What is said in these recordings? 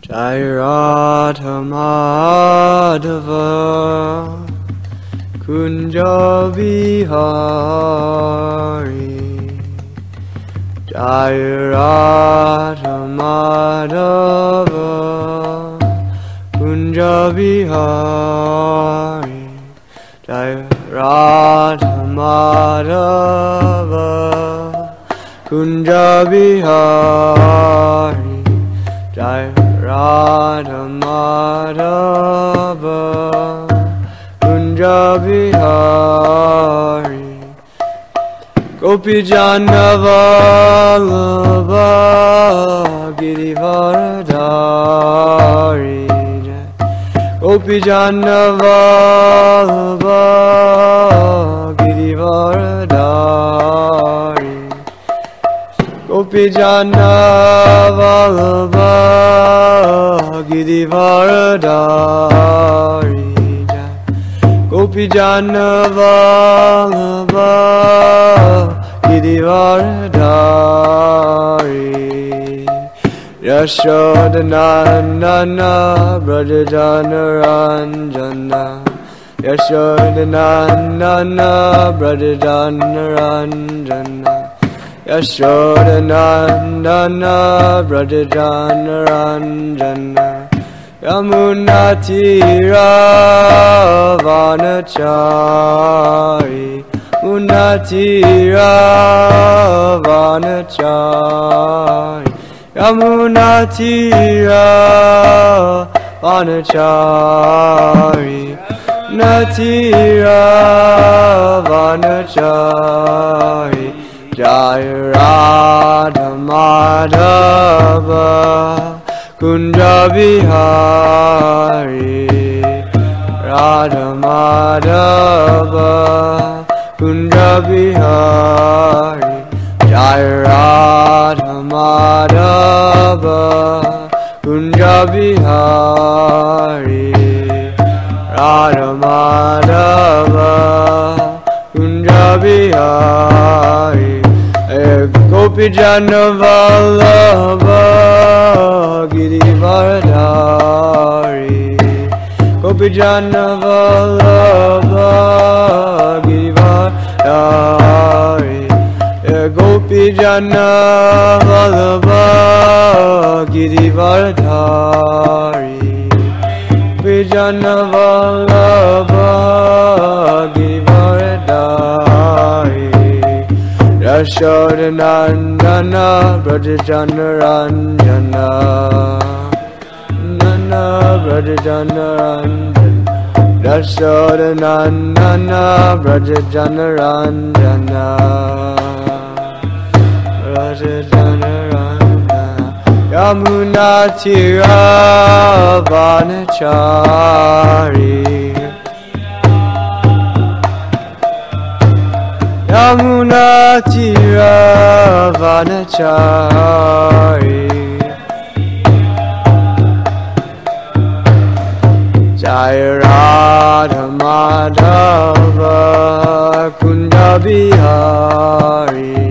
Jai Radha Madhava Kunja Vihari Jai Radha Madhava Kunja Vihari Jai Radha Madhava Kunja Vihari Jai Radha Madhava Kunja Vihari Gopi Jana Vallabha Girivaradhari Gopi Jana Vallabha Girivaradhari Gopi Jana Vallabha Girivaradhari Gopi Jana Vallabha Girivaradhari Yashodanandana Brajajana Ranjana Yashodanandana Brajajana Ranjana Yashodanandana Brajajana Ranjana Yamunatira Vanachari Munatira Vanachari Yamunatira Vanachari Natira Vanachari Jai Radha Madhava Kunja Vihari Radha Madhava Kunja Vihari Jai Radha Madhava Kunja Vihari Radha Madhava Kunja Vihari Gopi Jana Vallabha Girivaradhari Gopi Jana Vallabha Girivaradhari Gopi Jana Vallabha Girivaradhari Gopi Jana Vallabha Girivaradhari Yashodanandana Brajajana Ranjana Nana Brajajana Ranjana Yashodanandana Brajajana Ranjana Brajajana Ranjana Yamunatira Vanachari Yamunatira Vanachari Jai Radha Madhava Kunja Vihari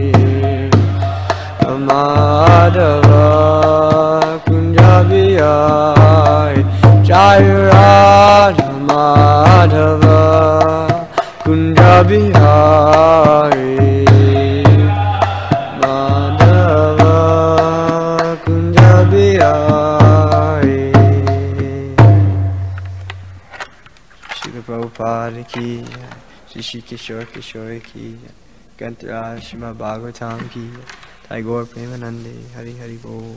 Madhava Kunja Vihari Jai Radha Madhava Kunja Vihari Madhava Kunja Vihari Srila Prabhupada ki Shri Kishore Kishore ki Gantaraj Srimad Bhagavatam ki Tagore Premanande Hari Hari Bol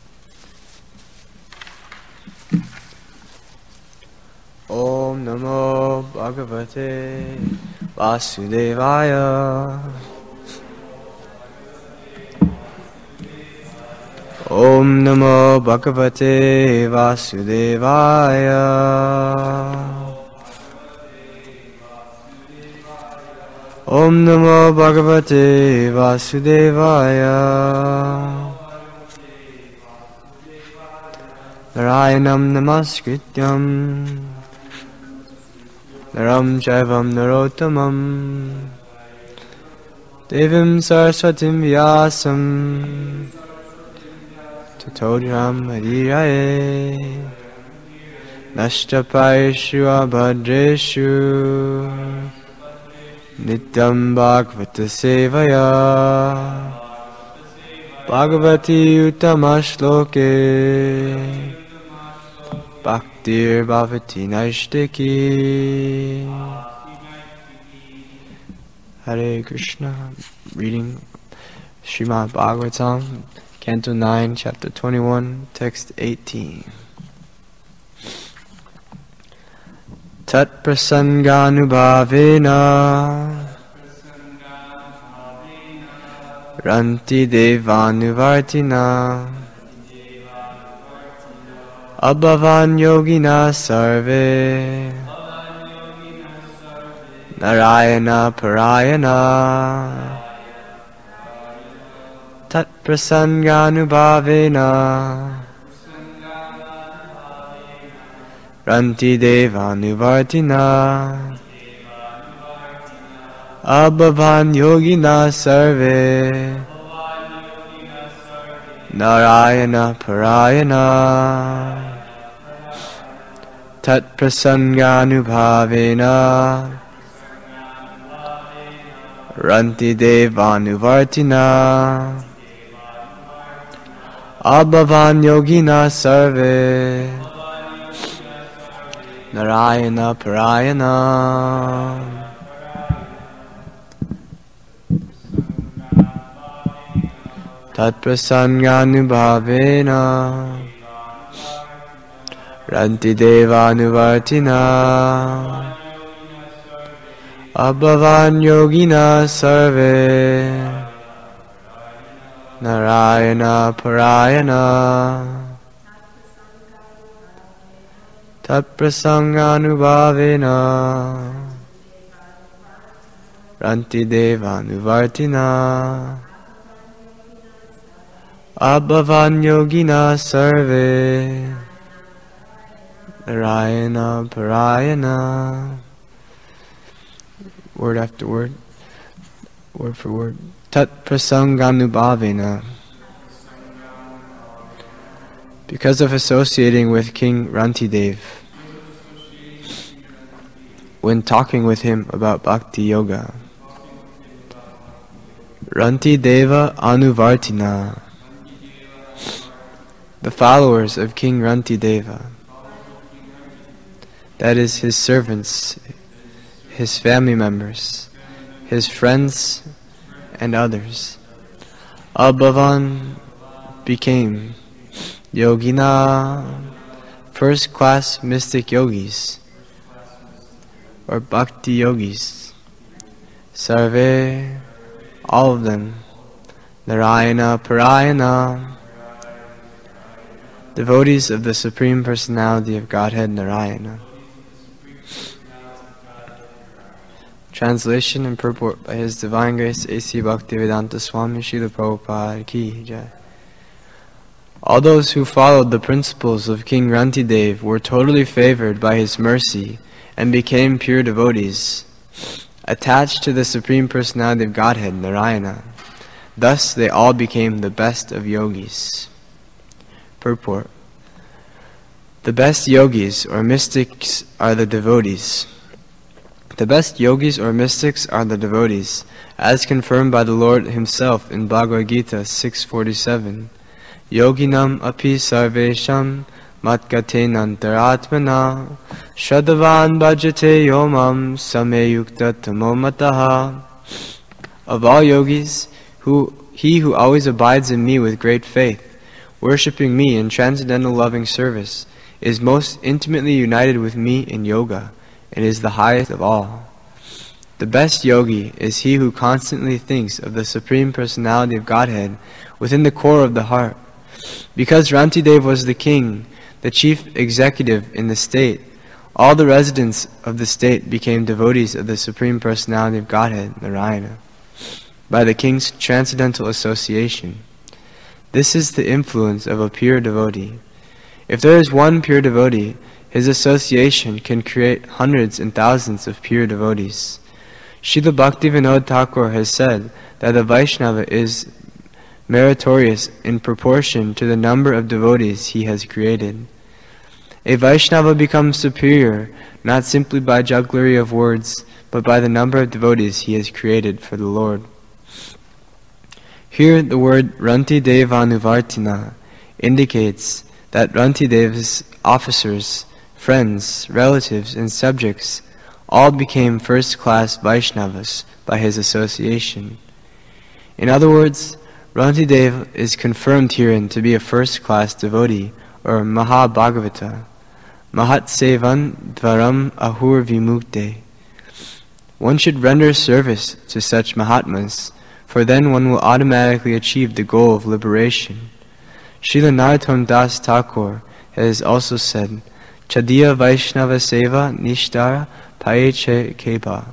Om Namo Bhagavate Vasudevaya Om Namo Bhagavate Vasudevaya Om Namo Bhagavate Vasudevaya Narayanam Namaskrityam Naram Chaivam Narottamam Devim Saraswatim Vyasam Tatodham Adiraye Nashtapaishu Abhadreshu Nityam Bhagavata Sevaya Bhagavati Uttamashloke Bhaktir Bhavati Naishtiki. Hare Krishna. Reading Srimad Bhagavatam, Canto 9, Chapter 21, Text 18. Tat prasanganubhavena Ranti devanuvartina Abhavan yogina sarve Narayana parayana Tat prasanganubhavena Ranti devanuvartina Abhavan yogina sarve Narayana parayana Tat prasanganubhavena Ranti devanuvartina Abhavan yogina sarve Narayana parayana. Tat prasanganubhavena Ranti devanuvartina Abhavan yogina sarve Narayana parayana. Tat prasanganubhavena Ranti devanuvartina Abhavan yogina sarve Narayana parayana. Word after word, word for word. Tat prasanganubhavena. Because of associating with King Rantidev, when talking with him about Bhakti Yoga. Rantideva Anuvartina. The followers of King Rantideva, that is, his servants, his family members, his friends, and others. Abhavan became Yogina, first-class mystic yogis, or bhakti yogis. Sarve, all of them. Narayana Parayana, devotees of the Supreme Personality of Godhead Narayana. Translation and purport by His Divine Grace A.C. Bhaktivedanta Swami Srila Prabhupada Ki Jai. All those who followed the principles of King Rantidev were totally favored by his mercy and became pure devotees, attached to the Supreme Personality of Godhead, Narayana. Thus they all became the best of yogis. Purport. The best yogis or mystics are the devotees. The best yogis or mystics are the devotees, as confirmed by the Lord Himself in Bhagavad Gita 6.47. Yoginam api sarvesham matgatenantaratmana shadavan bhajate yomam sameyukta tamomataha. Of all yogis, he who always abides in me with great faith, worshipping me in transcendental loving service, is most intimately united with me in yoga, and is the highest of all. The best yogi is he who constantly thinks of the Supreme Personality of Godhead within the core of the heart. Because Rantidev was the king, the chief executive in the state, all the residents of the state became devotees of the Supreme Personality of Godhead, Narayana, by the king's transcendental association. This is the influence of a pure devotee. If there is one pure devotee, his association can create hundreds and thousands of pure devotees. Srila Bhaktivinoda Thakur has said that a Vaishnava is meritorious in proportion to the number of devotees he has created. A Vaishnava becomes superior not simply by jugglery of words, but by the number of devotees he has created for the Lord. Here the word Rantidevanuvartina indicates that Rantideva's officers, friends, relatives, and subjects all became first-class Vaishnavas by his association. In other words, Rantideva is confirmed herein to be a first-class devotee, or Mahabhagavata, Mahatsevan Dvaram Ahur Vimukte. One should render service to such Mahatmas, for then one will automatically achieve the goal of liberation. Srila Narottam Das Thakur has also said, Chadiya Vaishnava Seva Nishtara Payeche Keba.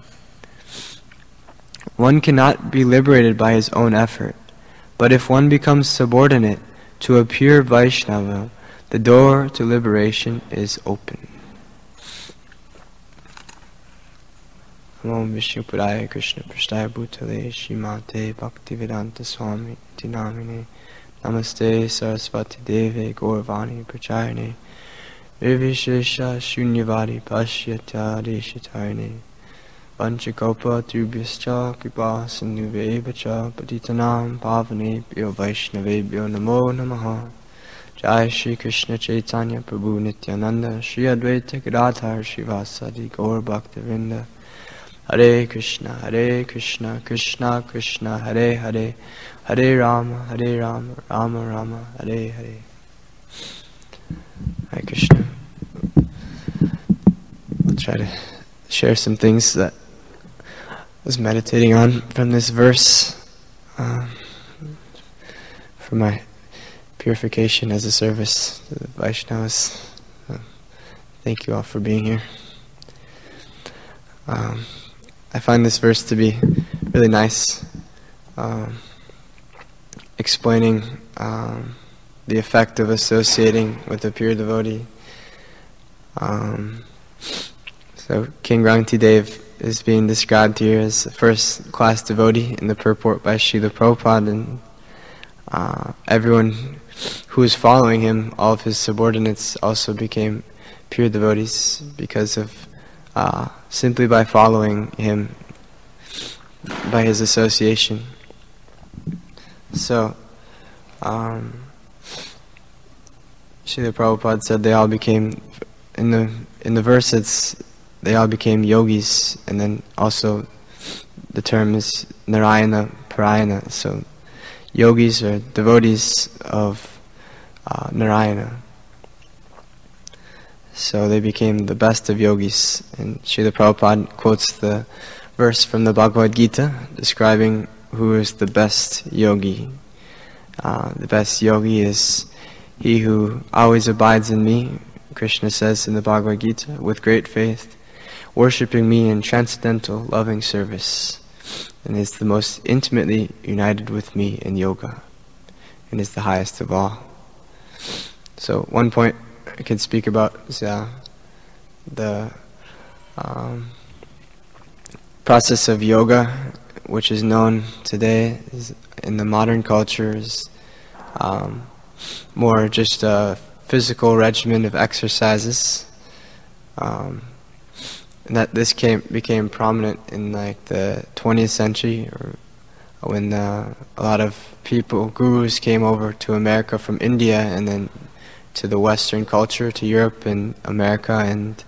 One cannot be liberated by his own effort, but if one becomes subordinate to a pure Vaishnava, the door to liberation is open. Om Vishnu Padaya Krishna Prasthaya Bhutale Shrimate Bhaktivedanta Swami Tinamine Namaste Sarasvati Deve Gauravani Pracharine Virvishesha Shunyavadi Pashyata Deshitarine Vanchakopa Tubhyascha Kripa Sindhuvevacha Patitanam Pavanebhyo Vaishnavebhyo Namo Namaha. Jai Shri Krishna Chaitanya Prabhu Nityananda Shri Advaita Gadadhar Srivasadi Gaur Bhaktivinoda. Hare Krishna, Krishna Krishna, Hare Hare, Hare Rama, Rama Rama, Hare Hare. Hare Krishna. I'll try to share some things that I was meditating on from this verse for my purification as a service to the Vaishnavas. Thank you all for being here. I find this verse to be really nice, explaining the effect of associating with a pure devotee. So King Rantidev is being described here as a first-class devotee in the purport by Srila Prabhupada, and everyone who was following him, all of his subordinates, also became pure devotees because of simply by following him, by his association. So, Srila Prabhupada said they all became, in the verse they all became yogis, and then also the term is Narayana Parayana, so yogis are devotees of Narayana. So they became the best of yogis. And Srila Prabhupada quotes the verse from the Bhagavad Gita describing who is the best yogi. The best yogi is he who always abides in me, Krishna says in the Bhagavad Gita, with great faith, worshipping me in transcendental loving service, and is the most intimately united with me in yoga, and is the highest of all. So one point I could speak about is the process of yoga, which is known today in the modern culture as more just a physical regimen of exercises, and that this became prominent in like the 20th century, or when a lot of gurus came over to America from India, and then to the Western culture, to Europe and America, and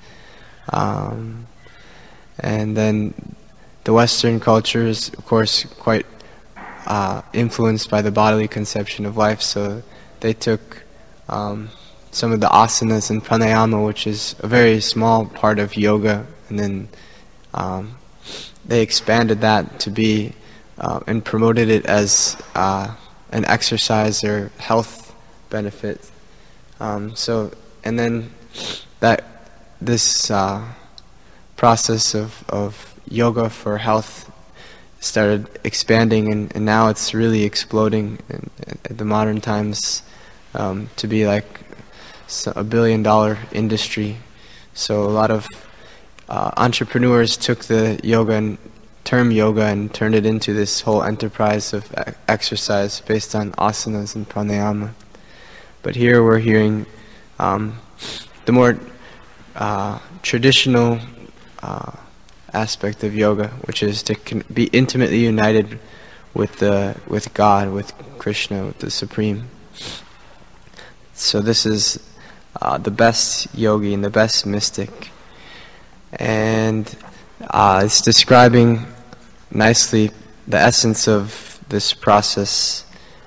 then the Western culture is, of course, quite influenced by the bodily conception of life. So they took some of the asanas and pranayama, which is a very small part of yoga, and then they expanded that to be and promoted it as an exercise or health benefit. And then this process of yoga for health started expanding, and now it's really exploding in the modern times to be like $1 billion industry. So a lot of entrepreneurs took the yoga and term yoga and turned it into this whole enterprise of exercise based on asanas and pranayama. But here we're hearing the more traditional aspect of yoga, which is to be intimately united with God, with Krishna, with the Supreme. So this is the best yogi and the best mystic, and it's describing nicely the essence of this process.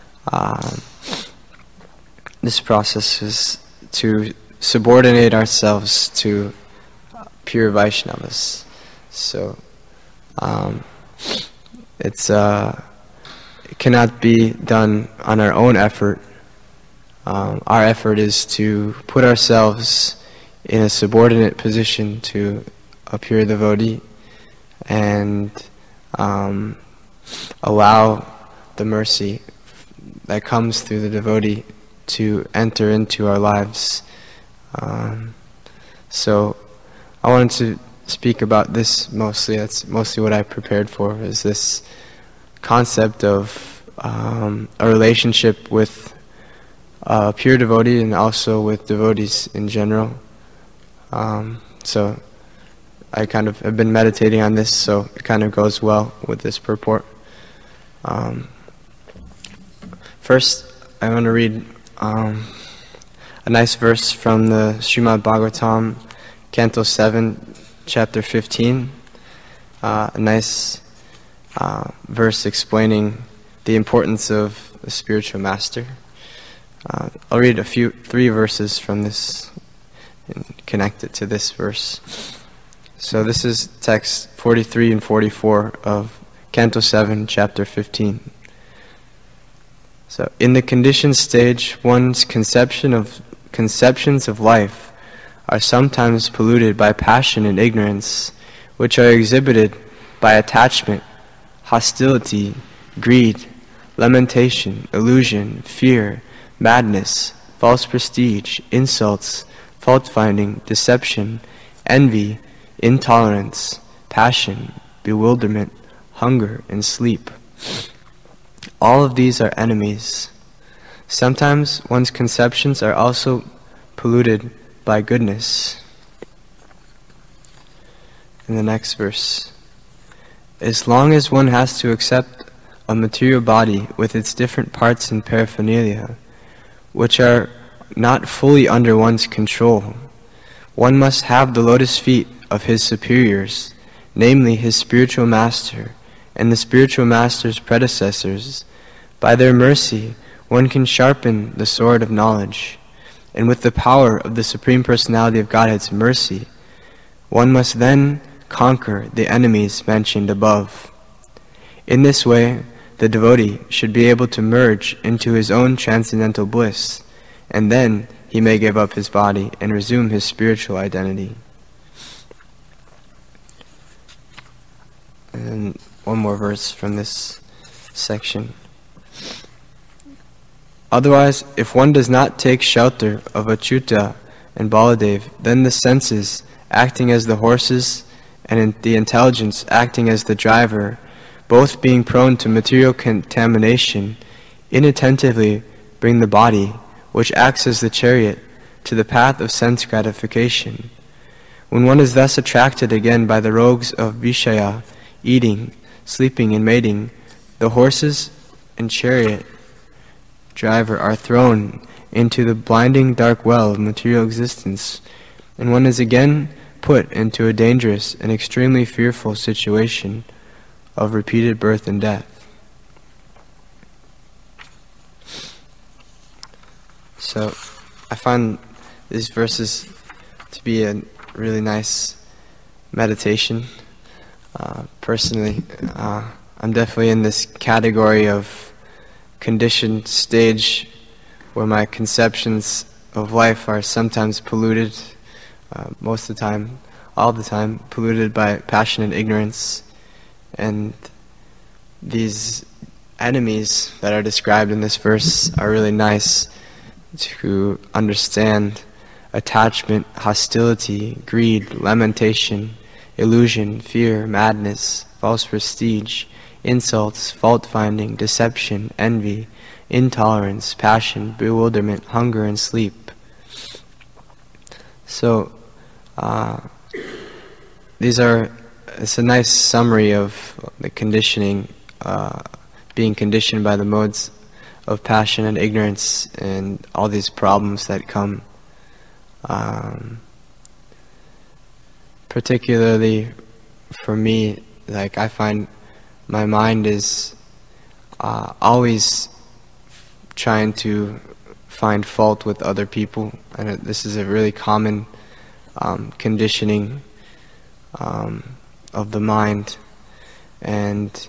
This process is to subordinate ourselves to pure Vaishnavas. So it cannot be done on our own effort. Our effort is to put ourselves in a subordinate position to a pure devotee and allow the mercy that comes through the devotee to enter into our lives. So I wanted to speak about this mostly. That's mostly what I prepared for, is this concept of a relationship with a pure devotee and also with devotees in general. So I kind of have been meditating on this, so it kind of goes well with this purport. First, I want to read a nice verse from the Srimad Bhagavatam, Canto 7, Chapter 15. A nice verse explaining the importance of a spiritual master. I'll read three verses from this and connect it to this verse. So this is text 43 and 44 of Canto 7, Chapter 15. So, in the conditioned stage, one's conceptions of life are sometimes polluted by passion and ignorance, which are exhibited by attachment, hostility, greed, lamentation, illusion, fear, madness, false prestige, insults, fault-finding, deception, envy, intolerance, passion, bewilderment, hunger, and sleep. All of these are enemies. Sometimes one's conceptions are also polluted by goodness. In the next verse, as long as one has to accept a material body with its different parts and paraphernalia, which are not fully under one's control, one must have the lotus feet of his superiors, namely his spiritual master and the spiritual master's predecessors. By their mercy, one can sharpen the sword of knowledge, and with the power of the Supreme Personality of Godhead's mercy, one must then conquer the enemies mentioned above. In this way, the devotee should be able to merge into his own transcendental bliss, and then he may give up his body and resume his spiritual identity. And one more verse from this section. Otherwise, if one does not take shelter of Achyuta and Baladev, then the senses, acting as the horses, and the intelligence, acting as the driver, both being prone to material contamination, inattentively bring the body, which acts as the chariot, to the path of sense gratification. When one is thus attracted again by the rogues of Vishaya, eating, sleeping, and mating, the horses and chariot driver are thrown into the blinding dark well of material existence, and one is again put into a dangerous and extremely fearful situation of repeated birth and death. So, I find these verses to be a really nice meditation. Personally, I'm definitely in this category of conditioned stage where my conceptions of life are sometimes polluted, most of the time, all the time, polluted by passion and ignorance. And these enemies that are described in this verse are really nice to understand: attachment, hostility, greed, lamentation, illusion, fear, madness, false prestige, insults, fault-finding, deception, envy, intolerance, passion, bewilderment, hunger, and sleep. So, it's a nice summary of the conditioning, being conditioned by the modes of passion and ignorance and all these problems that come. Particularly for me, like I find my mind is always trying to find fault with other people, and this is a really common conditioning of the mind, and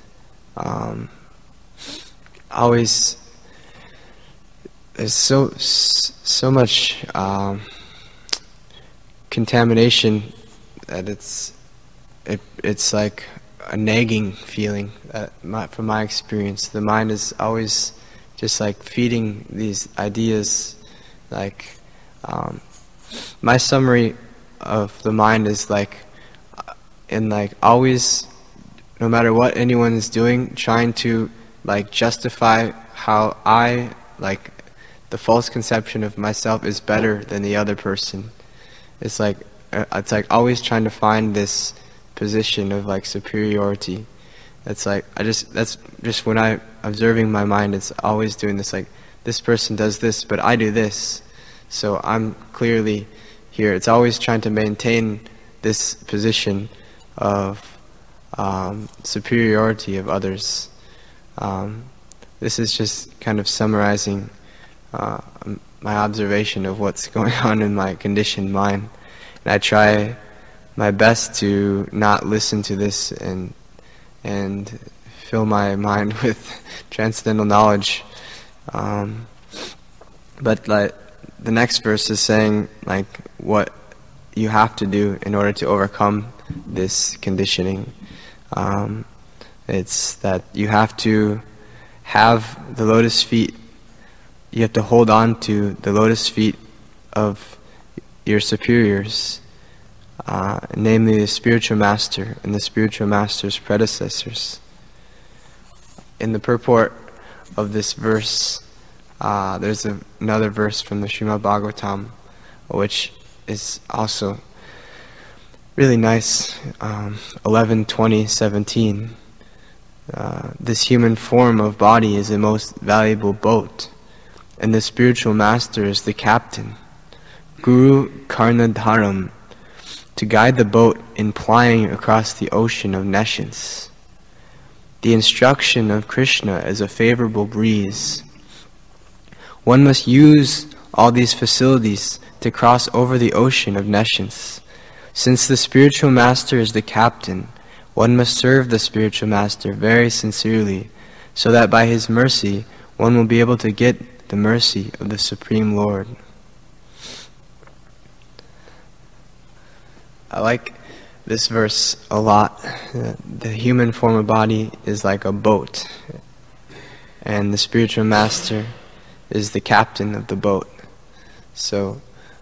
always there's so much contamination that it's like a nagging feeling. From my experience, the mind is always just like feeding these ideas. Like my summary of the mind is like, always, no matter what anyone is doing, trying to like justify how I like the false conception of myself is better than the other person. It's like always trying to find this position of like superiority. That's just when I observing my mind, it's always doing this, like this person does this but I do this, so I'm clearly here. It's always trying to maintain this position of superiority of others. This is just kind of summarizing my observation of what's going on in my conditioned mind. And I try my best to not listen to this and fill my mind with transcendental knowledge. But like the next verse is saying like what you have to do in order to overcome this conditioning. It's that you have to have the lotus feet. You have to hold on to the lotus feet of your superiors, namely the spiritual master and the spiritual master's predecessors. In the purport of this verse, there's another verse from the Srimad Bhagavatam, which is also really nice. 11:20:17. This human form of body is the most valuable boat, and the spiritual master is the captain. Guru Karnadharam, to guide the boat in plying across the ocean of nescience. The instruction of Krishna is a favorable breeze. One must use all these facilities to cross over the ocean of nescience. Since the spiritual master is the captain, one must serve the spiritual master very sincerely, so that by his mercy one will be able to get the mercy of the Supreme Lord. I like this verse a lot. The human form of body is like a boat, and the spiritual master is the captain of the boat. So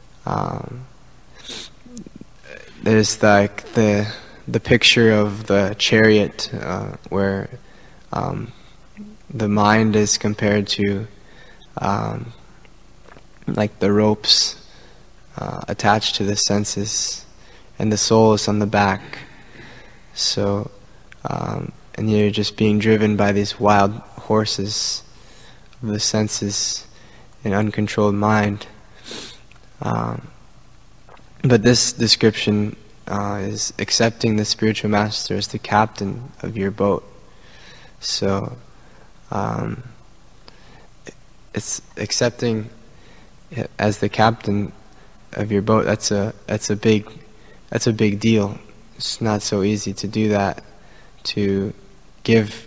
there's like the picture of the chariot where the mind is compared to like the ropes attached to the senses, and the soul is on the back. So and you're just being driven by these wild horses of the senses and uncontrolled mind. But this description is accepting the spiritual master as the captain of your boat. So it's accepting it as the captain of your boat. That's a big deal. It's not so easy to do that. To give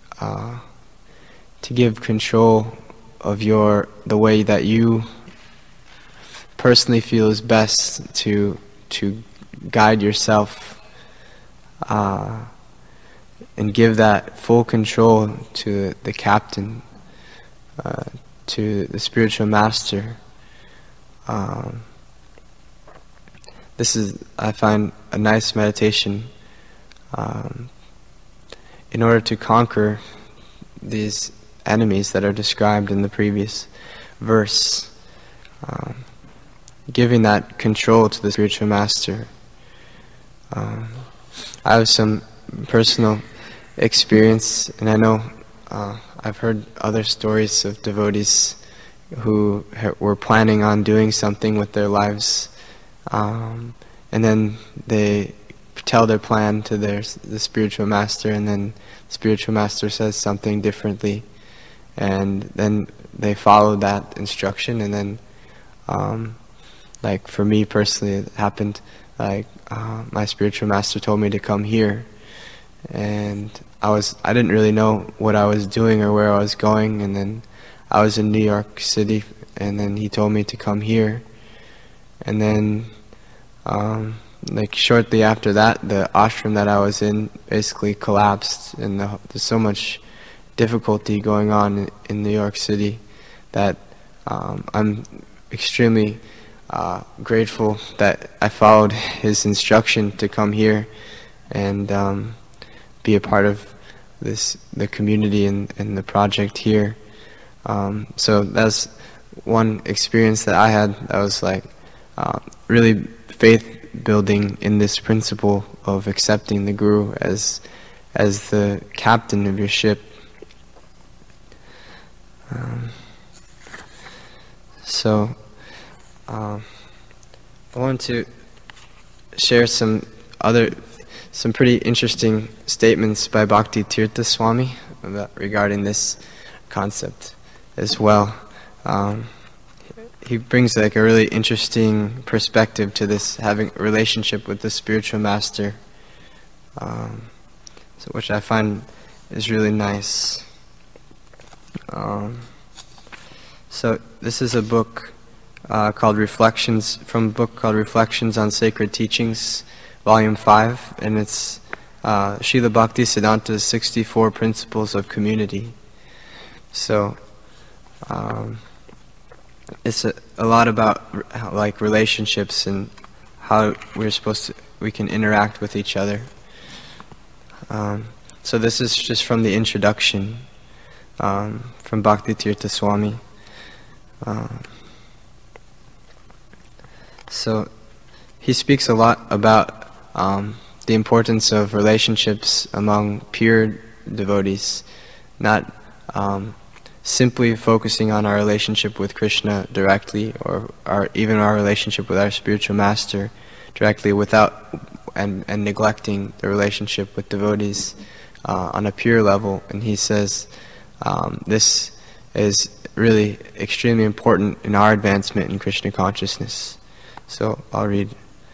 control of the way that you personally feel is best to guide yourself, and give that full control to the captain, to the spiritual master. This is, I find, a nice meditation in order to conquer these enemies that are described in the previous verse, giving that control to the spiritual master. I have some personal experience, and I know I've heard other stories of devotees who were planning on doing something with their lives, and then they tell their plan to the spiritual master, and then the spiritual master says something differently, and then they follow that instruction, and then like for me personally, it happened like my spiritual master told me to come here, and I didn't really know what I was doing or where I was going, and then I was in New York City, and then he told me to come here, and then like shortly after that, the ashram that I was in basically collapsed, and there's so much difficulty going on in New York City that I'm extremely grateful that I followed his instruction to come here and be a part of the community and the project here. So that's one experience that I had that was like really faith building in this principle of accepting the Guru as the captain of your ship. So I want to share some pretty interesting statements by Bhakti Tirtha Swami regarding this concept as well. He brings like a really interesting perspective to this, having a relationship with the spiritual master, which I find is really nice. So this is a book called Reflections on Sacred Teachings, Volume 5, and it's Srila Bhaktisiddhanta's 64 Principles of Community. So it's a lot about like relationships and how we can interact with each other. So this is just from the introduction from Bhakti Tirtha Swami. So he speaks a lot about the importance of relationships among pure devotees, not simply focusing on our relationship with Krishna directly, or even our relationship with our spiritual master directly, and neglecting the relationship with devotees on a pure level. And he says this is really extremely important in our advancement in Krishna consciousness. So I'll read.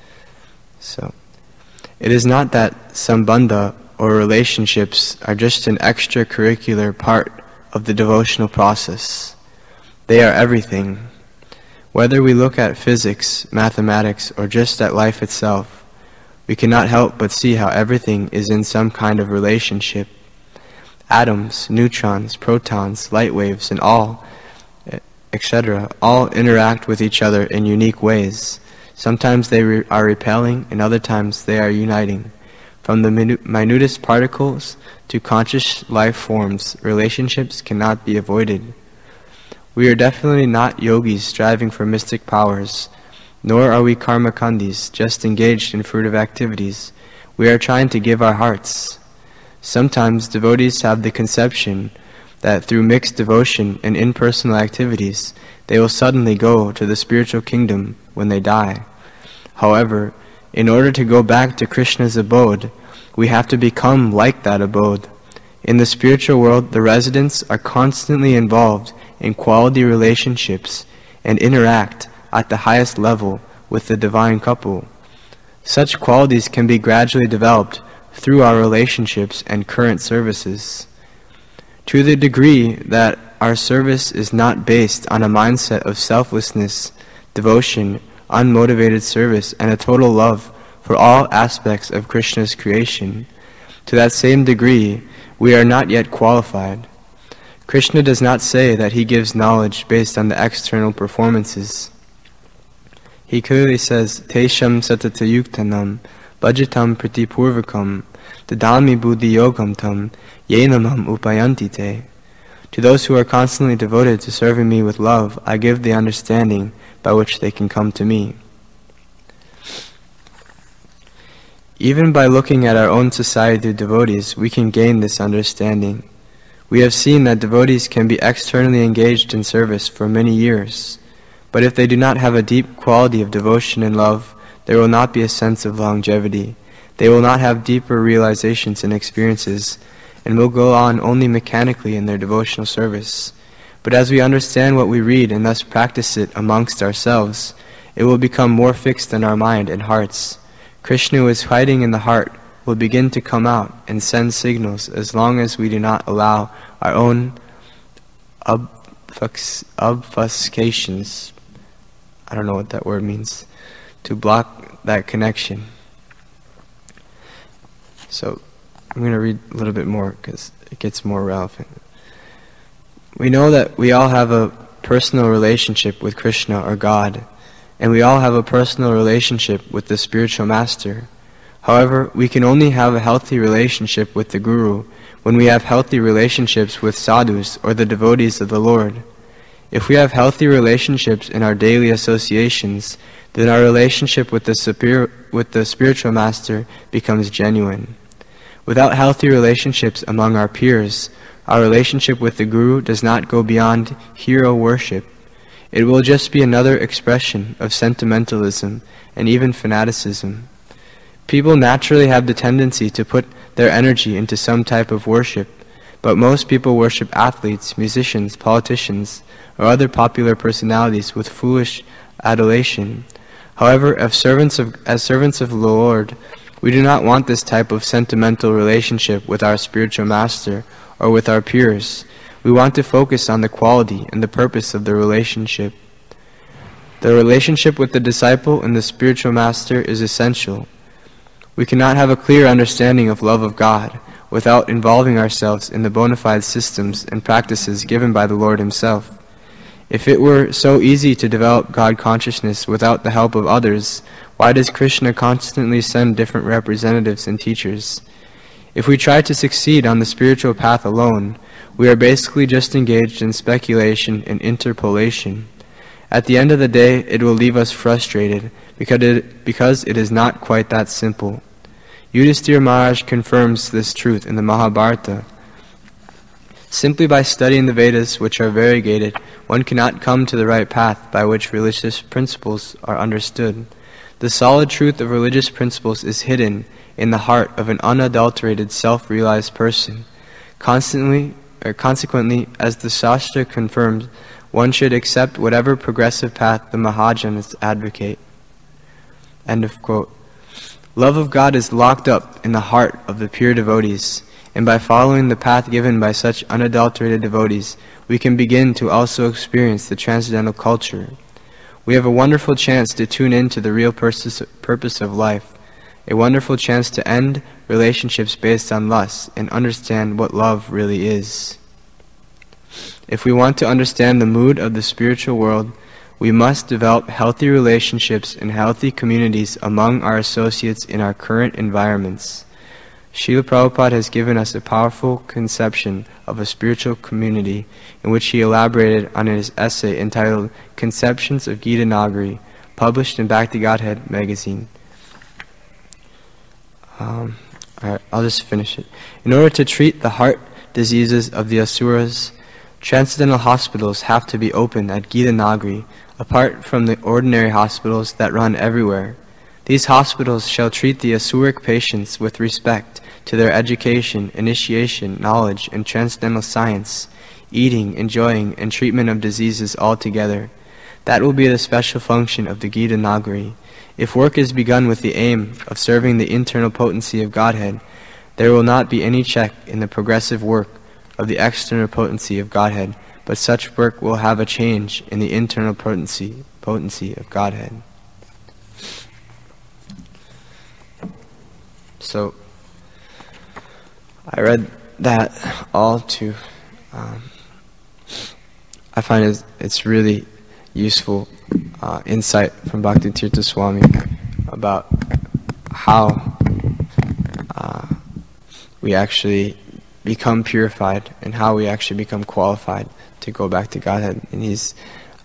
So, it is not that sambandha or relationships are just an extracurricular part of the devotional process. They are everything. Whether we look at physics, mathematics, or just at life itself, we cannot help but see how everything is in some kind of relationship. Atoms, neutrons, protons, light waves, and all, etc., all interact with each other in unique ways. Sometimes they are repelling, and other times they are uniting. From the minutest particles to conscious life forms, relationships cannot be avoided. We are definitely not yogis striving for mystic powers, nor are we karmakandis just engaged in fruitive activities. We are trying to give our hearts. Sometimes devotees have the conception that through mixed devotion and impersonal activities, they will suddenly go to the spiritual kingdom when they die. However, in order to go back to Krishna's abode, we have to become like that abode. In the spiritual world, the residents are constantly involved in quality relationships and interact at the highest level with the divine couple. Such qualities can be gradually developed through our relationships and current services. To the degree that our service is not based on a mindset of selflessness, devotion, unmotivated service, and a total love for all aspects of Krishna's creation, to that same degree, we are not yet qualified. Krishna does not say that he gives knowledge based on the external performances. He clearly says, Tesham satatayuktanam, bhajatam pratipurvakam, dadami buddhi yogam tam yenamam upayanti te. To those who are constantly devoted to serving me with love, I give the understanding by which they can come to me. Even by looking at our own society of devotees, we can gain this understanding. We have seen that devotees can be externally engaged in service for many years, but if they do not have a deep quality of devotion and love, there will not be a sense of longevity. They will not have deeper realizations and experiences, and will go on only mechanically in their devotional service. But as we understand what we read and thus practice it amongst ourselves, it will become more fixed in our mind and hearts. Krishna, who is hiding in the heart, will begin to come out and send signals as long as we do not allow our own obfuscations, I don't know what that word means, to block that connection. So I'm going to read a little bit more because it gets more relevant. We know that we all have a personal relationship with Krishna or God, and we all have a personal relationship with the spiritual master. However, we can only have a healthy relationship with the Guru when we have healthy relationships with sadhus or the devotees of the Lord. If we have healthy relationships in our daily associations, then our relationship with the spiritual master becomes genuine. Without healthy relationships among our peers, our relationship with the Guru does not go beyond hero worship. It will just be another expression of sentimentalism and even fanaticism. People naturally have the tendency to put their energy into some type of worship, but most people worship athletes, musicians, politicians, or other popular personalities with foolish adulation. However, as servants of the Lord, we do not want this type of sentimental relationship with our spiritual master or with our peers. We want to focus on the quality and the purpose of the relationship. The relationship with the disciple and the spiritual master is essential. We cannot have a clear understanding of love of God without involving ourselves in the bona fide systems and practices given by the Lord Himself. If it were so easy to develop God consciousness without the help of others, why does Krishna constantly send different representatives and teachers? If we try to succeed on the spiritual path alone, we are basically just engaged in speculation and interpolation. At the end of the day, it will leave us frustrated because it is not quite that simple. Yudhisthira Maharaj confirms this truth in the Mahabharata. Simply by studying the Vedas, which are variegated, one cannot come to the right path by which religious principles are understood. The solid truth of religious principles is hidden in the heart of an unadulterated, self-realized person. Consequently, as the Shastra confirms, one should accept whatever progressive path the Mahajanas advocate. End of quote. Love of God is locked up in the heart of the pure devotees, and by following the path given by such unadulterated devotees, we can begin to also experience the transcendental culture. We have a wonderful chance to tune in to the real purpose of life, a wonderful chance to end relationships based on lust and understand what love really is. If we want to understand the mood of the spiritual world, we must develop healthy relationships and healthy communities among our associates in our current environments. Srila Prabhupada has given us a powerful conception of a spiritual community in which he elaborated on his essay entitled Conceptions of Gita Nagari, published in Bhakti Godhead magazine. Alright, I'll just finish it. In order to treat the heart diseases of the asuras, transcendental hospitals have to be opened at Gita Nagari, apart from the ordinary hospitals that run everywhere. These hospitals shall treat the asuric patients with respect to their education, initiation, knowledge, and transcendental science, eating, enjoying, and treatment of diseases altogether. That will be the special function of the Gita Nagari. If work is begun with the aim of serving the internal potency of Godhead, there will not be any check in the progressive work of the external potency of Godhead, but such work will have a change in the internal potency of Godhead. So, I read that all to, I find it's really useful insight from Bhakti Tirtha Swami about how we actually become purified and how we actually become qualified to go back to Godhead. And he's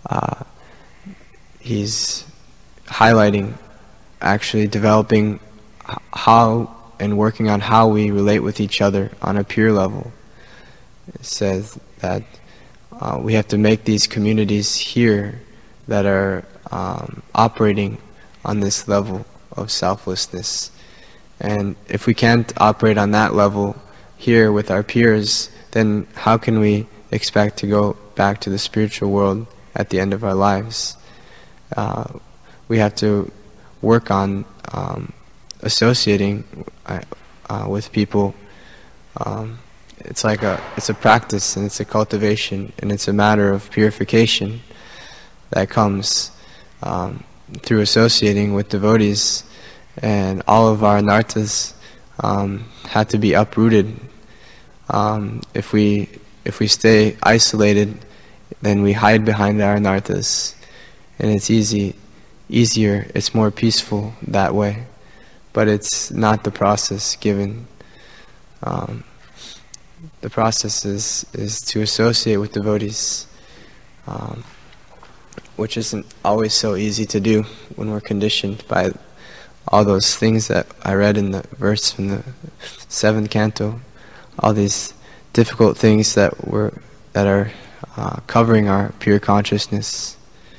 highlighting actually developing how and working on how we relate with each other on a pure level. It says that we have to make these communities here that are operating on this level of selflessness. And if we can't operate on that level here with our peers, then how can we expect to go back to the spiritual world at the end of our lives? We have to work on associating with people. It's a practice, and it's a cultivation, and it's a matter of purification that comes through associating with devotees. And all of our anarthas have to be uprooted. If we stay isolated, then we hide behind our anarthas, and it's easier, it's more peaceful that way. But it's not the process given. The process is to associate with devotees, which isn't always so easy to do when we're conditioned by all those things that I read in the verse from the 7th canto, all these difficult things that are covering our pure consciousness.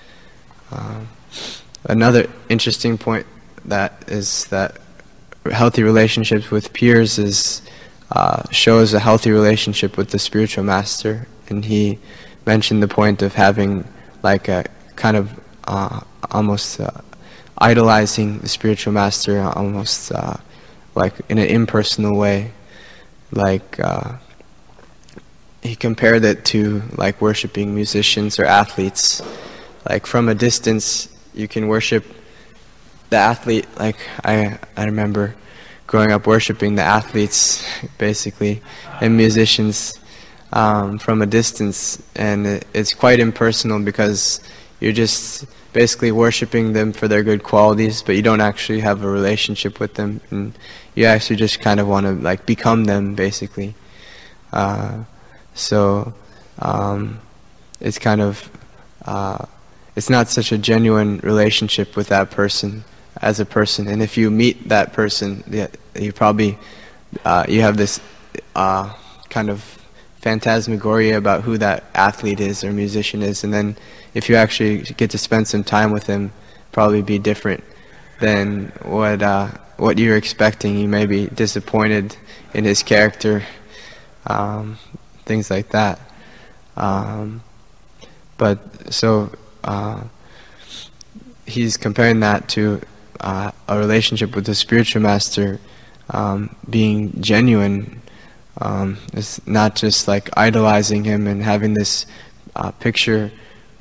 Another interesting point that healthy relationships with peers shows a healthy relationship with the spiritual master, and he mentioned the point of having like a kind of almost idolizing the spiritual master, almost like in an impersonal way. Like he compared it to like worshiping musicians or athletes. Like from a distance, you can worship the athlete. Like I remember growing up worshiping the athletes, basically, and musicians from a distance, and it's quite impersonal because you're just basically worshiping them for their good qualities, but you don't actually have a relationship with them, and you actually just kind of want to like become them, basically. So it's kind of it's not such a genuine relationship with that person as a person. And if you meet that person, you probably you have this kind of phantasmagoria about who that athlete is or musician is, and then if you actually get to spend some time with him, probably be different than what you're expecting. You may be disappointed in his character, things like that. But so he's comparing that to a relationship with the spiritual master being genuine. It's not just like idolizing him and having this picture,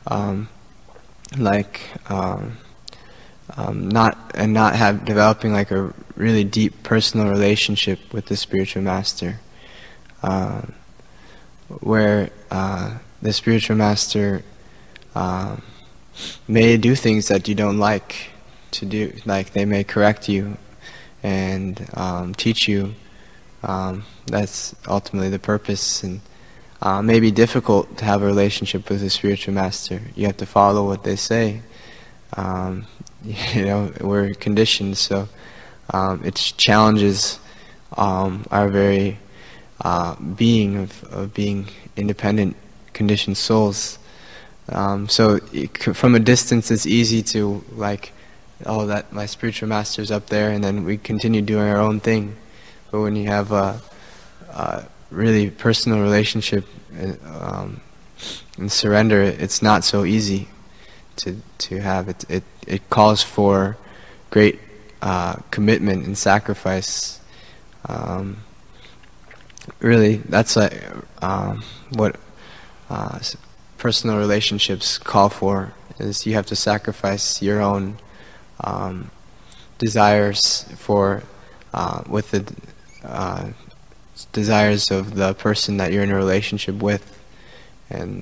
not developing like a really deep personal relationship with the spiritual master, where the spiritual master may do things that you don't like to do. Like they may correct you and teach you. That's ultimately the purpose, and may be difficult to have a relationship with a spiritual master. You have to follow what they say. We're conditioned, so it challenges our very being of being independent, conditioned souls. So from a distance, it's easy to like, oh, that my spiritual master's up there, and then we continue doing our own thing. But when you have a really personal relationship and surrender, it's not so easy to have. It calls for great commitment and sacrifice. Really, that's like what personal relationships call for. Is you have to sacrifice your own desires for with the desires of the person that you're in a relationship with, and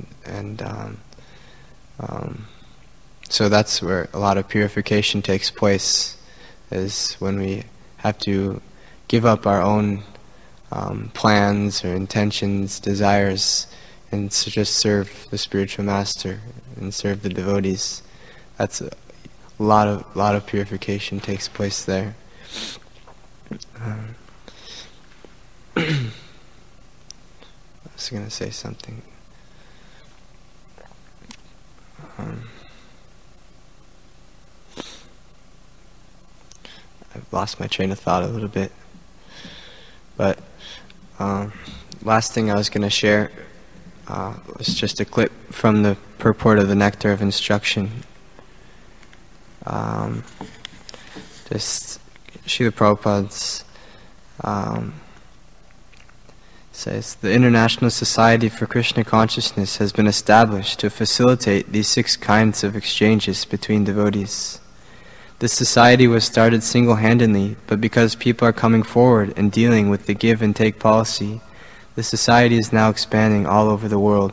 so that's where a lot of purification takes place, is when we have to give up our own plans or intentions, desires, and to just serve the spiritual master and serve the devotees. That's a lot of purification takes place there. I was going to say something. I've lost my train of thought a little bit. But last thing I was going to share was just a clip from the purport of the Nectar of Instruction. Just Srila Prabhupada's says, the International Society for Krishna Consciousness has been established to facilitate these 6 kinds of exchanges between devotees. This society was started single-handedly, but because people are coming forward and dealing with the give and take policy, the society is now expanding all over the world.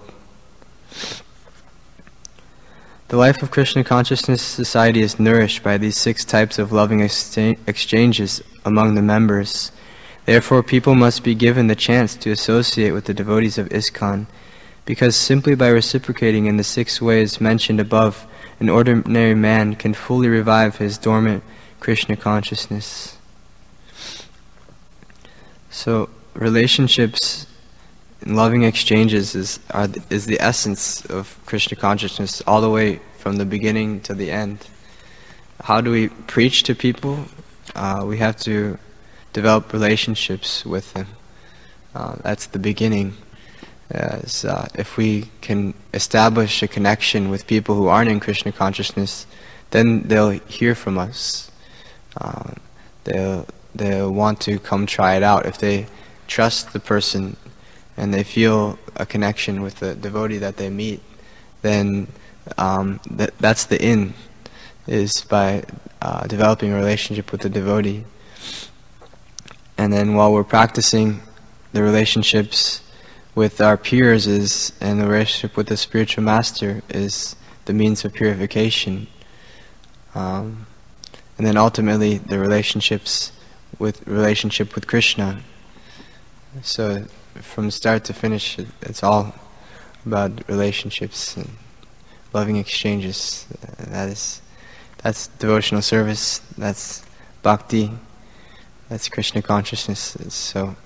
The life of Krishna Consciousness Society is nourished by these 6 types of loving exchanges among the members. Therefore, people must be given the chance to associate with the devotees of ISKCON, because simply by reciprocating in the 6 ways mentioned above, an ordinary man can fully revive his dormant Krishna consciousness. So, relationships and loving exchanges is the essence of Krishna consciousness, all the way from the beginning to the end. How do we preach to people? We have to develop relationships with them. That's the beginning. If we can establish a connection with people who aren't in Krishna consciousness, then they'll hear from us. They'll want to come try it out. If they trust the person and they feel a connection with the devotee that they meet, then that's the in, is by developing a relationship with the devotee. And then while we're practicing the relationships with our peers and the relationship with the spiritual master is the means of purification. And then ultimately the relationship with Krishna. So from start to finish, it's all about relationships and loving exchanges. That's devotional service. That's bhakti. That's Krishna consciousness. So,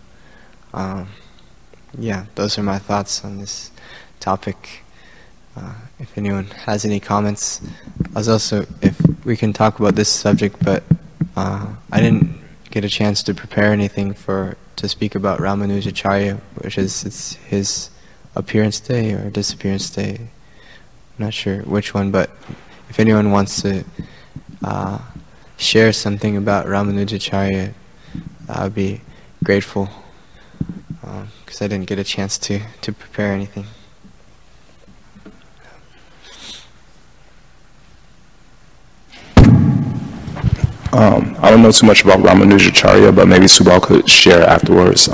yeah, those are my thoughts on this topic. If anyone has any comments, if we can talk about this subject, but I didn't get a chance to prepare anything to speak about Ramanujacharya, which is his appearance day or disappearance day. I'm not sure which one, but if anyone wants to share something about Ramanujacharya, I would be grateful, because I didn't get a chance to prepare anything. I don't know too much about Ramanujacharya, but maybe Subal could share afterwards.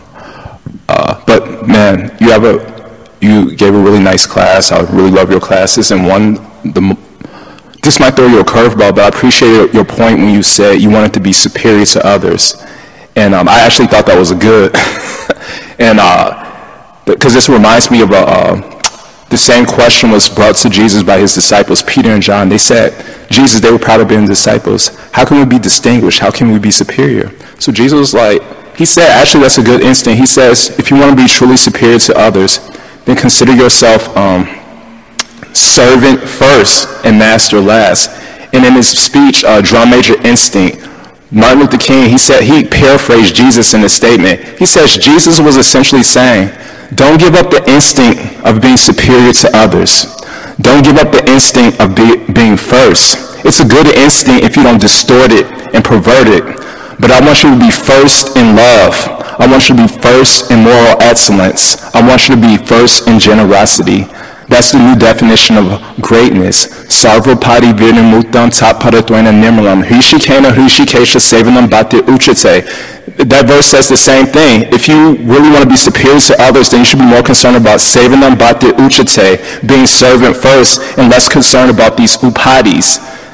But man, you gave a really nice class. I really love your classes, and this might throw you a curveball, but I appreciate your point when you said you wanted to be superior to others. And I actually thought that was good. And because this reminds me of the same question was brought to Jesus by his disciples, Peter and John. They said, Jesus, they were proud of being disciples. How can we be distinguished? How can we be superior? So Jesus was like, he said, actually that's a good instinct. He says, if you want to be truly superior to others, then consider yourself servant first and master last. And in his speech, Drum Major Instinct, Martin Luther King, he paraphrased Jesus in his statement. He says Jesus was essentially saying, don't give up the instinct of being superior to others. Don't give up the instinct of being first. It's a good instinct if you don't distort it and pervert it. But I want you to be first in love. I want you to be first in moral excellence. I want you to be first in generosity. That's the new definition of greatness. Sarvapati virnimutam taparatvena nirmalam hrishikena hrishikesha sevanam bhakti uchate. That verse says the same thing. If you really want to be superior to others, then you should be more concerned about sevanam bhakti uchate, being servant first, and less concerned about these upadis.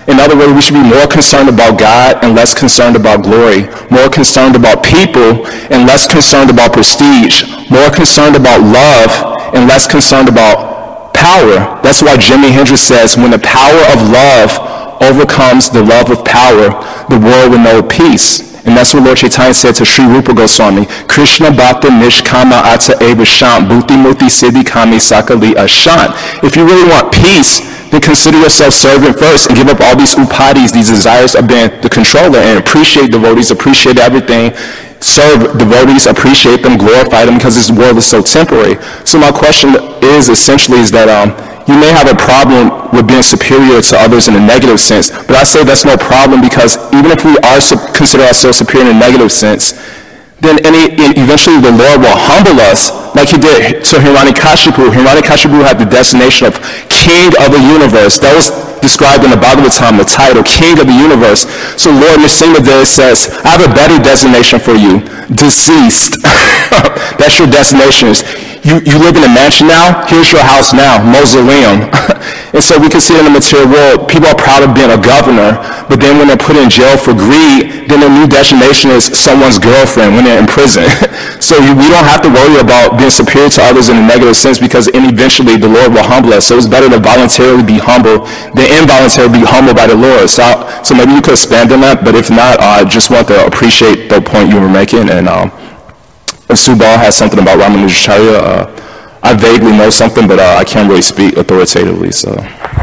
In other words, we should be more concerned about God and less concerned about glory, more concerned about people and less concerned about prestige, more concerned about love and less concerned about power. That's why Jimi Hendrix says, when the power of love overcomes the love of power, the world will know peace. And that's what Lord Chaitanya said to Sri Rupa Goswami. Krishna Bhakta Nishkama Ata Eva Shant Bhuti Muti Siddhi Kami Sakali Ashant. If you really want peace, then consider yourself servant first and give up all these upadis, these desires of being the controller, and appreciate devotees, appreciate everything. Serve devotees, appreciate them, glorify them, because this world is so temporary. So my question is essentially is that you may have a problem with being superior to others in a negative sense, but I say that's no problem, because even if we are consider ourselves superior in a negative sense, then eventually the Lord will humble us like he did to Hiranyakashipu. Hiranyakashipu had the designation of King of the Universe. That was described in the Bhagavatam, the title, King of the Universe. So Lord Nrsimhadev says, I have a better designation for you, deceased. That's your destination. You live in a mansion now, here's your house now, mausoleum. And so we can see in the material world, people are proud of being a governor, but then when they're put in jail for greed, then their new destination is someone's girlfriend when they're in prison. So we don't have to worry about being superior to others in a negative sense, because eventually the Lord will humble us. So it's better to voluntarily be humble than involuntarily be humbled by the Lord. So maybe you could expand on that, but if not, I just want to appreciate the point you were making. And if Subal has something about Ramanujacharya, I vaguely know something, but I can't really speak authoritatively. So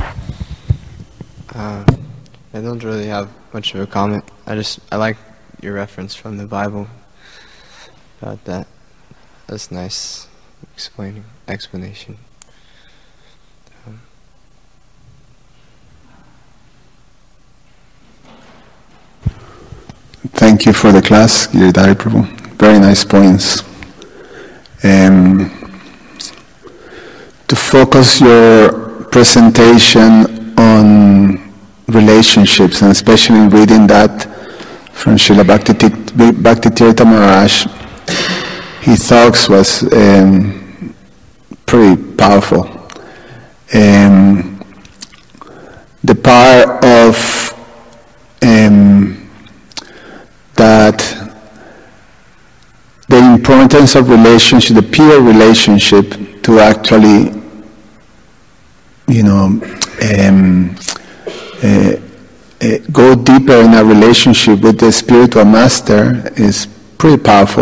I don't really have much of a comment. I like your reference from the Bible about that. That's nice explanation. Thank you for the class, Giridhari Prabhu. Very nice points. To focus your presentation on relationships, and especially in reading that from Srila Bhaktitirtha Maharaj, his thoughts was pretty powerful. The part of that the importance of relationship, the pure relationship, to actually, go deeper in a relationship with the spiritual master is pretty powerful.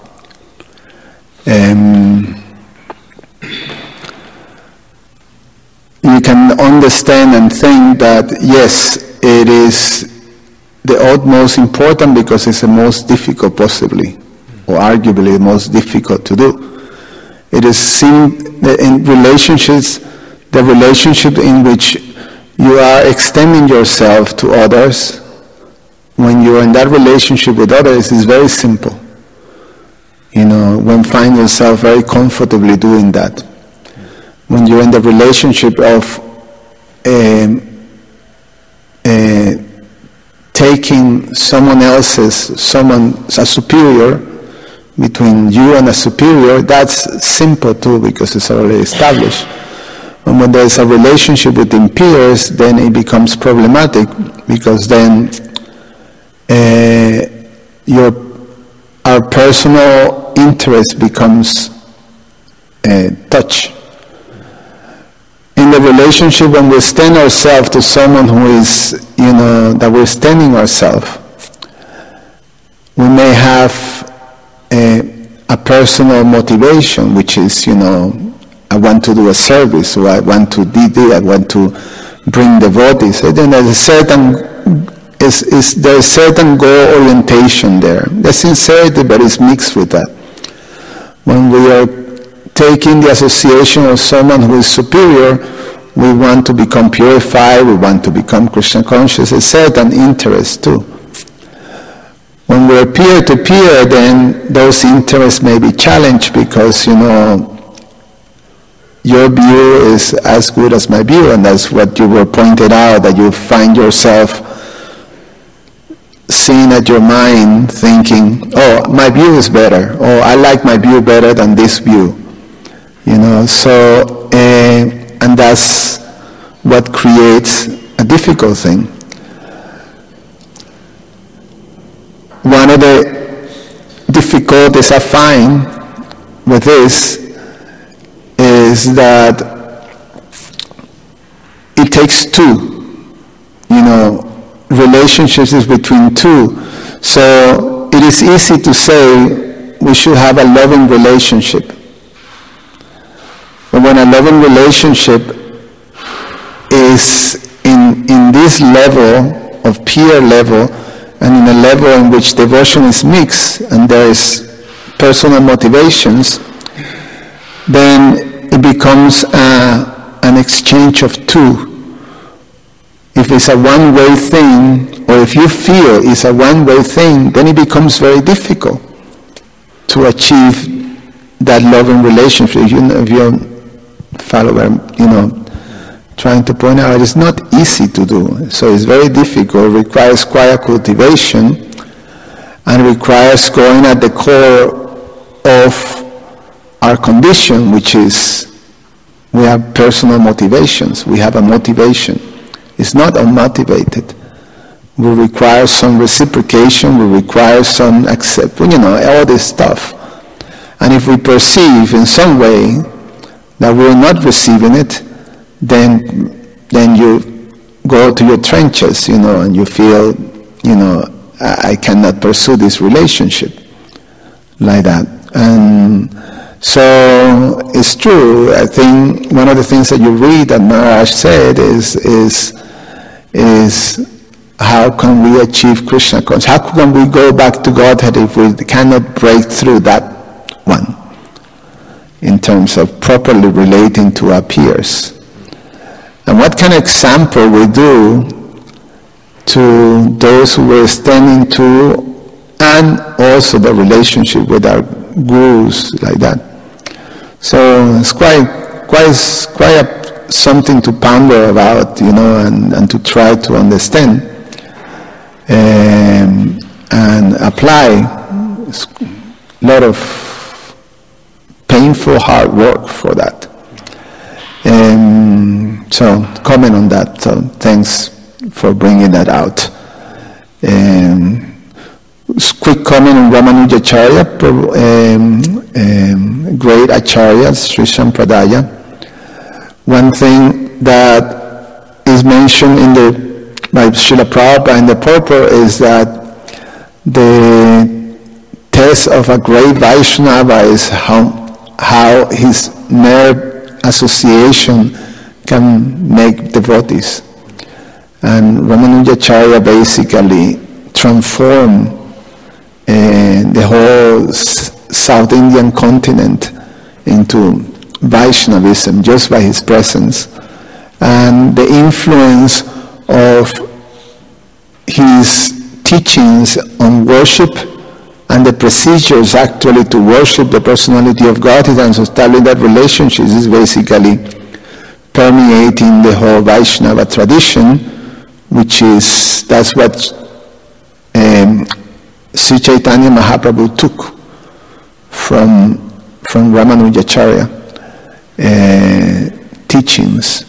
You can understand and think that, yes, it is the utmost important because it's the most difficult possibly, or arguably the most difficult to do. It is seen in relationships, the relationship in which you are extending yourself to others. When you're in that relationship with others, it's very simple. When you find yourself very comfortably doing that. When you're in the relationship of taking a superior, between you and a superior, that's simple too, because it's already established. And when there's a relationship within peers, then it becomes problematic, because then our personal interest becomes touch. In the relationship, when we extend ourselves to someone who is, that we're extending ourselves, we may have a personal motivation, which is, I want to do a service, or I want to I want to bring devotees. And then there's a certain goal orientation there. There's sincerity, but it's mixed with that. When we are taking the association of someone who is superior, we want to become purified, we want to become Krishna conscious, a certain interest too. When we're peer-to-peer, then those interests may be challenged, because, your view is as good as my view, and that's what you were pointed out, that you find yourself seeing at your mind, thinking, oh, my view is better, or I like my view better than this view. And that's what creates a difficult thing. one of the difficulties I find with this is that it takes two, relationships is between two. So it is easy to say we should have a loving relationship. But when a loving relationship is in this level of peer level, and in a level in which devotion is mixed and there is personal motivations, then it becomes an exchange of two. If it's a one-way thing, or if you feel it's a one-way thing, then it becomes very difficult to achieve that loving relationship. If you follow what I'm, trying to point out, it's not easy to do. So it's very difficult. It requires quiet cultivation, and requires going at the core of our condition, which is we have personal motivations. We have a motivation. It's not unmotivated. We require some reciprocation. We require some acceptance, all this stuff. And if we perceive in some way that we're not receiving it, then you go to your trenches, and you feel, I cannot pursue this relationship like that. And so it's true. I think one of the things that you read that Maharaj said is how can we achieve Krishna consciousness? How can we go back to Godhead if we cannot break through that one in terms of properly relating to our peers? And what kind of example we do to those who we're standing to, and also the relationship with our gurus like that. So it's quite something to ponder about, and to try to understand and apply. It's a lot of painful, hard work for that. So comment on that. So thanks for bringing that out. Quick comment on Ramanujacharya, great Acharya, Sri Sampradaya. One thing that is mentioned by Srila Prabhupada in the purport is that the test of a great Vaishnava is how his mere association can make devotees. And Ramanujacharya basically transformed the whole South Indian continent into Vaishnavism just by his presence. And the influence of his teachings on worship and the procedures actually to worship the personality of Godhead and to establish that relationship is basically permeating the whole Vaishnava tradition, that's what Sri Chaitanya Mahaprabhu took from Ramanujacharya teachings.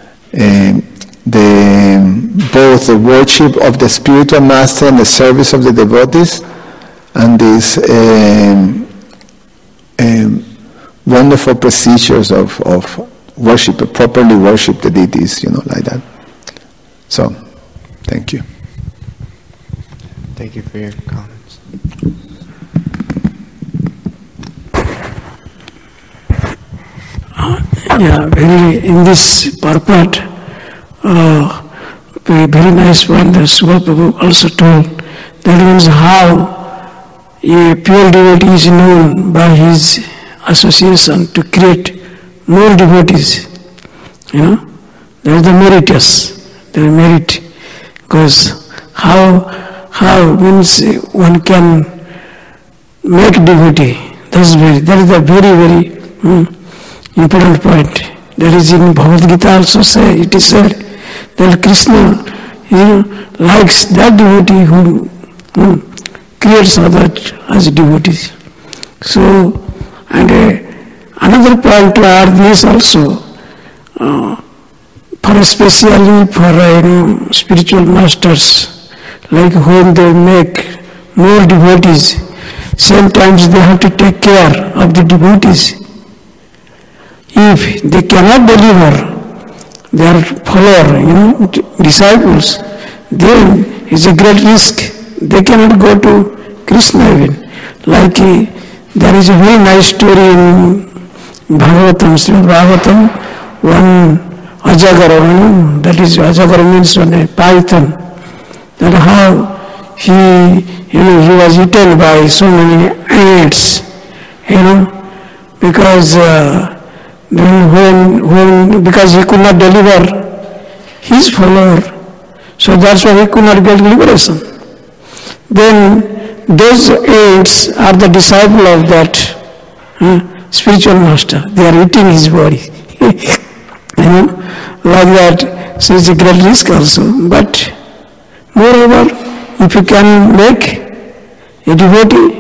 Both the worship of the spiritual master and the service of the devotees, and these wonderful procedures of worship, properly worship the deities, like that. So, thank you. Thank you for your comments. In this purport, very nice one that Subha Prabhu also told. That means how a pure devotee is known by his association to create more devotees. There is the meritus, the merit. Because how means one can make devotee. That is a very important point. That is in Bhagavad Gita also it is said that Krishna likes that devotee who creates others as devotees. So, and another point to add this also, for especially for spiritual masters, like whom they make more devotees. Same times they have to take care of the devotees. If they cannot deliver their follower, disciples, then it's a great risk. They cannot go to Krishna even. Like there is a very nice story in Bhagavatam, Srimad Bhagavatam, one Ajagara, that is Ajagara means one python, that how he was eaten by so many ants, because because he could not deliver his follower, so that's why he could not get liberation. Then those ants are the disciple of that spiritual master. They are eating his body. Like that. So it's a great risk also. But moreover, if you can make a devotee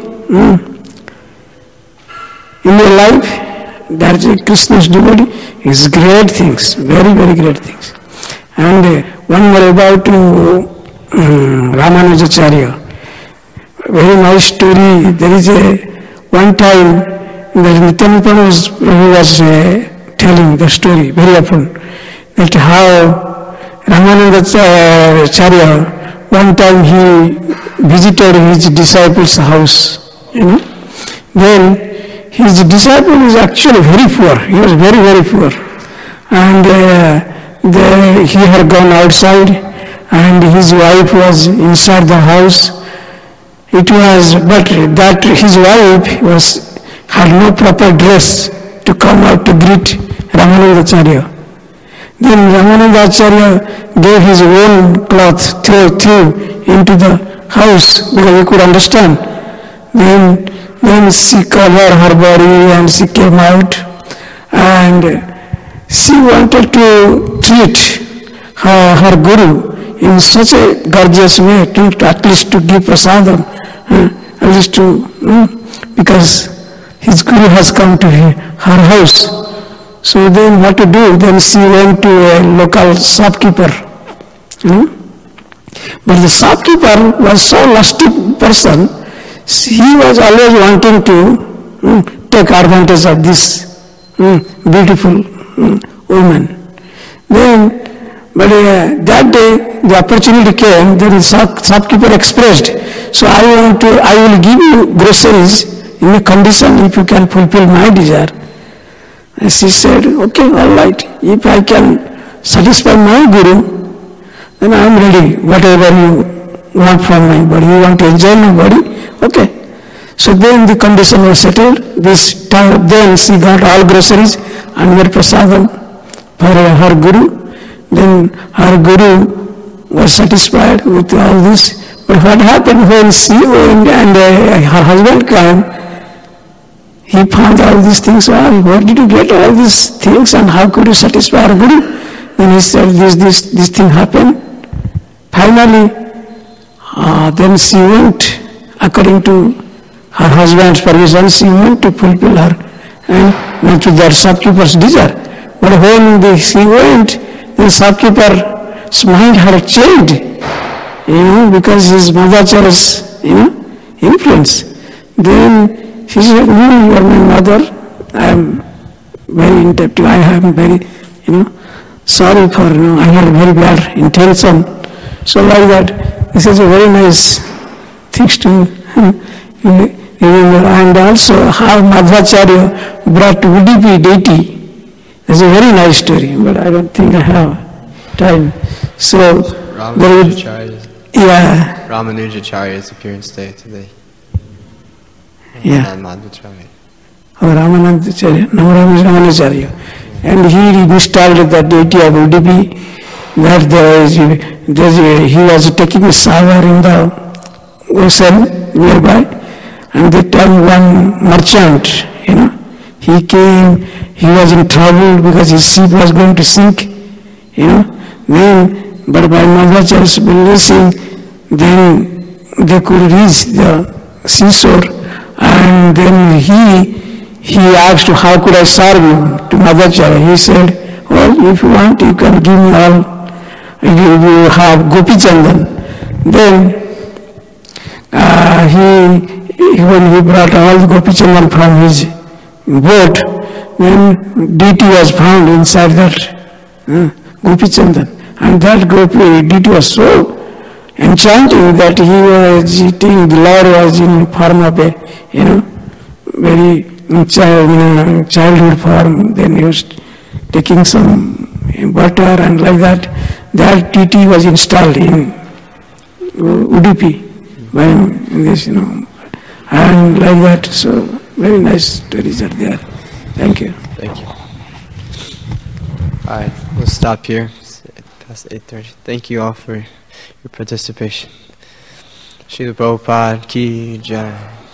in your life, that is Krishna's devotee, is great things, very, very great things. And one more about Ramanujacharya. Very nice story. There is one time that Nityananda Prabhu was telling the story very often, that how Ramanujacharya, one time he visited his disciple's house, Then his disciple was actually very poor. He was very, very poor. And he had gone outside and his wife was inside the house. But that his wife had no proper dress to come out to greet Ramanujacharya. Then Ramanujacharya gave his own cloth, threw into the house because he could understand. Then she covered her body and she came out and she wanted to treat her guru in such a gorgeous way, at least to give prasadam, at least to, because his guru has come to her house. So then what to do? Then she went to a local shopkeeper. But the shopkeeper was so lusty person, he was always wanting to take advantage of this beautiful woman. But that day the opportunity came, then the shopkeeper expressed, so I will give you groceries in a condition if you can fulfill my desire. And she said, okay, all right, if I can satisfy my guru, then I am ready, whatever you want from my body. You want to enjoy my body? Okay. So then the condition was settled. This time, then she got all groceries and made prasadam for her guru. Then her guru was satisfied with all this. But what happened when she and her husband came, he found all these things. Where did you get all these things and how could you satisfy our guru? Then he said, this thing happened. Finally, then she went, according to her husband's permission, she went to fulfill her and went to that shopkeeper's desire. But when she went, the shopkeeper's mind had changed, because his Madhacharya's, influence. Then she said, no, you are my mother. I am very indebted. I am very, sorry for, I had very bad intention. So like that, this is a very nice thing to remember. And also how Madhvacharya brought Udupi deity. It's a very nice story, but I don't think I have time. So Ramanujacharya's appearance day today. Yeah. Madhvacharya. Ramanujacharya. And he installed the deity of Udupi, that he was taking a shower in the ocean nearby, and that time one merchant, he came, he was in trouble because his ship was going to sink, but by Madhvacharya's blessing, then they could reach the seashore, and then he asked, how could I serve you to Madhvacharya? He said, well, if you want, you can give me all, you have Gopi Chandan. Then when he brought all the Gopi Chandan from his boat, then deity was found inside that Gopi Chandan. And that deity was so enchanting that he was eating, the Lord was in form of a, very childhood form. Then he was taking some butter and like that. That deity was installed in Udupi by this, and like that. So very nice stories are there. Thank you. Thank you. All right, we'll stop here. It's past 8:30. Thank you all for your participation. Srila Prabhupada Ki Jai.